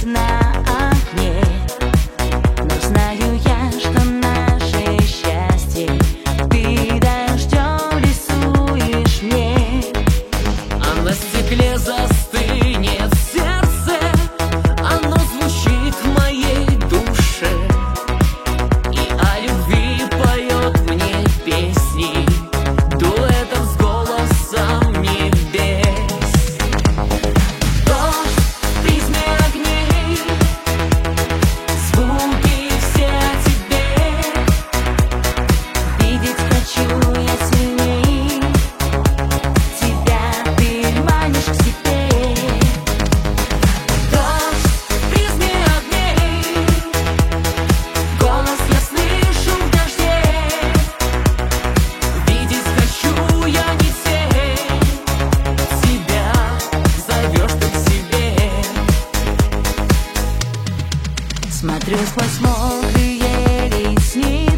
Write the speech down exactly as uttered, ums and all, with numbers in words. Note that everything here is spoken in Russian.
на окне. Но знаю я, что наше счастье ты дождем рисуешь мне. А на стекле застынет сердце, оно звучит в моей душе, и о любви поет мне песни дуэтом с голосом небес. Дождь в призме огней, звуки все о тебе. Видеть хочу я сильней, тебя ты манишь к себе. Дождь в призме огней, голос я слышу в дожде. Видеть хочу я не тень, тебя зовешь ты к себе. Смотрю сквозь мокрые ресницы